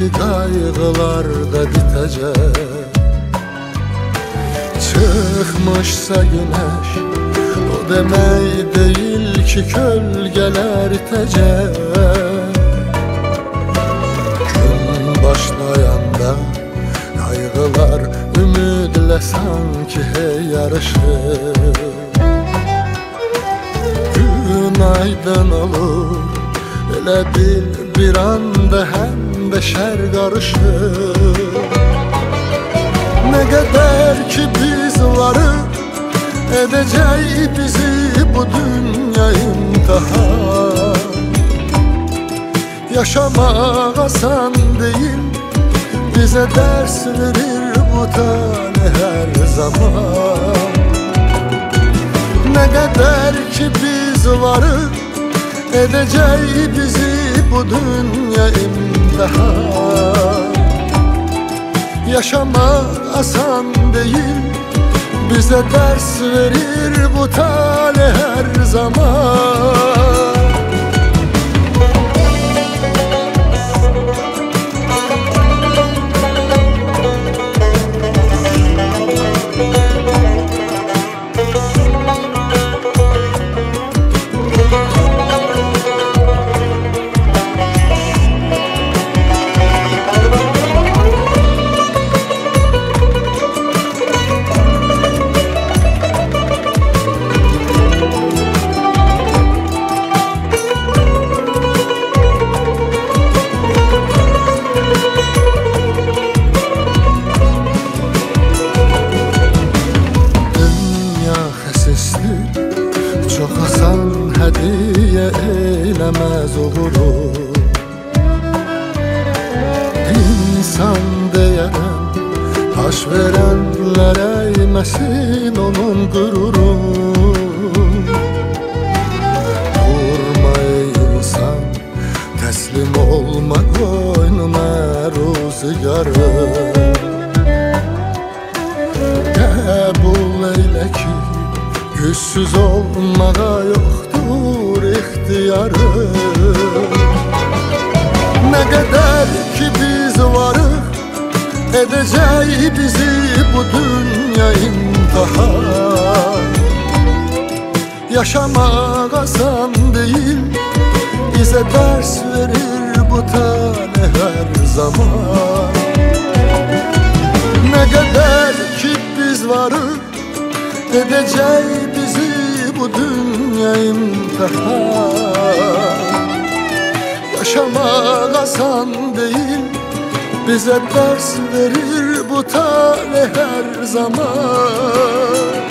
ki kaygılar da bitecek. Çıkmışsa güneş o demek değil ki gölgeler itecek. Gün başlayanda kaygılar ümidle sanki yarışır. Gün aydın olur, elə bil bir anda hem de şer karışır. Ne kadar ki biz varız, edecek bizi bu dünya imtihan. Yaşamak asan değil, bize ders verir bu tane her zaman. Ne kadar ki biz varız, edecek bizi bu dünya imtihan. Yaşamak asan değil, bize ders verir bu tane her zaman. Çok asan hediye eylemez uğuru. İnsan deyeren taş verenler eğmesin onun gururu. Durma ey insan, teslim olma koynuna rüzgarı. Kabul eyle ki güçsüz olmağa yoktur ihtiyarı. Ne kadar ki biz varız, edecek bizi bu dünya imtihan. Yaşamak asan değil, bize ders verir bu tane her zaman. Ne kadar ki biz varız, edecek bizi bu dünya imtihan. Yaşamak asan değil, bize ders verir bu tane her zaman.